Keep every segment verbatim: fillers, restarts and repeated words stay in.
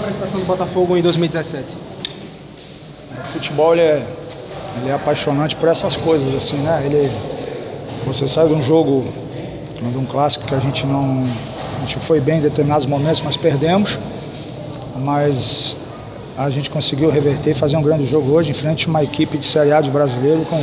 a situação do Botafogo em dois mil e dezessete? O futebol ele é, ele é apaixonante por essas coisas, assim, né? Ele, você sai de um jogo, de um clássico que a gente não... A gente foi bem em determinados momentos, mas perdemos. Mas a gente conseguiu reverter e fazer um grande jogo hoje em frente a uma equipe de Série A de brasileiro com,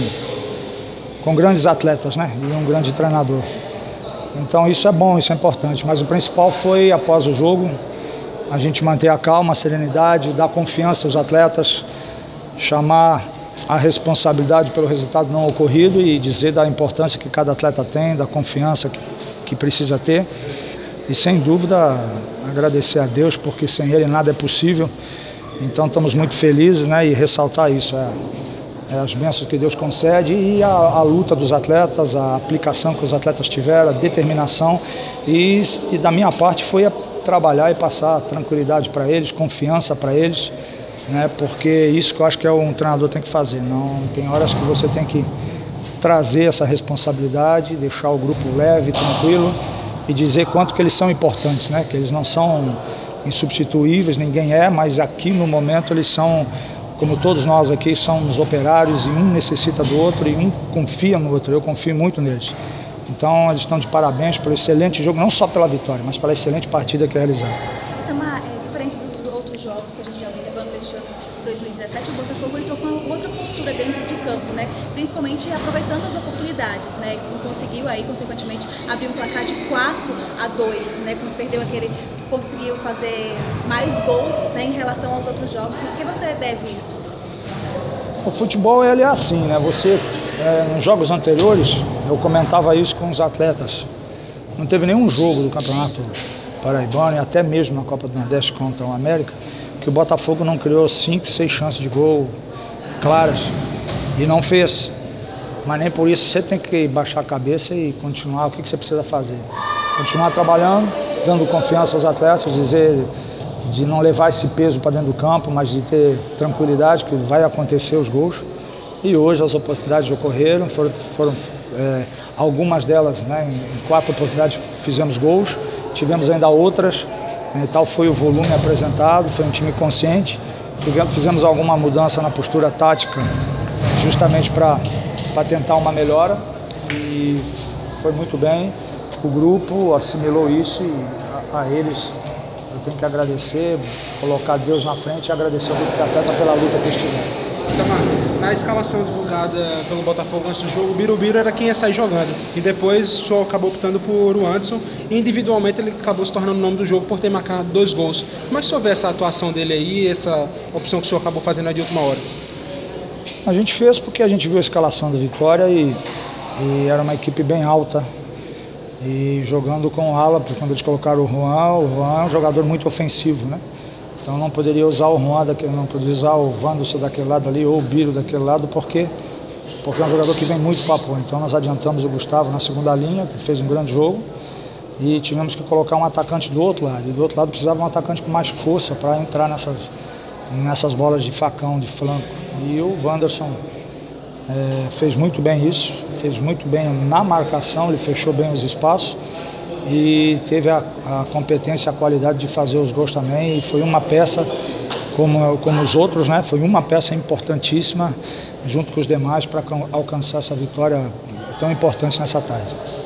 com grandes atletas, né? E um grande treinador. Então isso é bom, isso é importante. Mas o principal foi, após o jogo, a gente manter a calma, a serenidade, dar confiança aos atletas, chamar a responsabilidade pelo resultado não ocorrido e dizer da importância que cada atleta tem, da confiança que, que precisa ter. E sem dúvida agradecer a Deus, porque sem Ele nada é possível. Então estamos muito felizes, né? E ressaltar isso, é, é as bênçãos que Deus concede e a, a luta dos atletas, a aplicação que os atletas tiveram, a determinação. E, e da minha parte foi a trabalhar e passar tranquilidade para eles, confiança para eles, né? Porque isso que eu acho que é um treinador tem que fazer. Não tem horas que você tem que trazer essa responsabilidade, deixar o grupo leve, tranquilo, e dizer quanto que eles são importantes, né? Que eles não são insubstituíveis, ninguém é, mas aqui no momento eles são, como todos nós aqui, somos operários e um necessita do outro e um confia no outro, eu confio muito neles. Então eles estão de parabéns pelo excelente jogo, não só pela vitória, mas pela excelente partida que realizaram. Itamar, é, diferente dos outros jogos que a gente já observando neste ano de dois mil e dezessete, o Botafogo entrou com uma outra postura dentro de campo, né? Principalmente aproveitando as oportunidades, né? Conseguiu aí, consequentemente, abrir um placar de quatro a dois, né? Quando perdeu aquele, conseguiu fazer mais gols, né, em relação aos outros jogos. O que você deve isso? O futebol ele é assim, né? Você, é, nos jogos anteriores, eu comentava isso com os atletas. Não teve nenhum jogo do Campeonato Paraibano e até mesmo na Copa do Nordeste contra o América que o Botafogo não criou cinco, seis chances de gol claras e não fez. Mas nem por isso você tem que baixar a cabeça e continuar. O que você precisa fazer? Continuar trabalhando, dando confiança aos atletas, dizer de não levar esse peso para dentro do campo, mas de ter tranquilidade que vai acontecer os gols. E hoje as oportunidades ocorreram, foram, foram é, algumas delas, né, em quatro oportunidades fizemos gols, tivemos ainda outras. E tal foi o volume apresentado, foi um time consciente. Tivemos, fizemos alguma mudança na postura tática, justamente para tentar uma melhora. E foi muito bem. O grupo assimilou isso e a, a eles eu tenho que agradecer, colocar Deus na frente e agradecer ao grupo de atleta pela luta que eles tiveram. Itamar, na escalação divulgada pelo Botafogo antes do jogo, o Birubiru era quem ia sair jogando. E depois o senhor acabou optando por o Anderson. E individualmente ele acabou se tornando o nome do jogo por ter marcado dois gols. Como é que o senhor vê essa atuação dele aí, essa opção que o senhor acabou fazendo aí de última hora? A gente fez porque a gente viu a escalação da Vitória e, e era uma equipe bem alta. E jogando com o ala, porque quando eles colocaram o Juan, o Juan é um jogador muito ofensivo, né? Então não poderia usar o Juan, daquele, não poderia usar o Wanderson daquele lado ali, ou o Biro daquele lado, porque, porque é um jogador que vem muito para apoio. Então nós adiantamos o Gustavo na segunda linha, que fez um grande jogo, e tivemos que colocar um atacante do outro lado. E do outro lado precisava um atacante com mais força para entrar nessas, nessas bolas de facão, de flanco. E o Wanderson é, fez muito bem isso, fez muito bem na marcação, ele fechou bem os espaços. E teve a, a competência, a qualidade de fazer os gols também, e foi uma peça, como, como os outros, né? Foi uma peça importantíssima, junto com os demais, para alcançar essa vitória tão importante nessa tarde.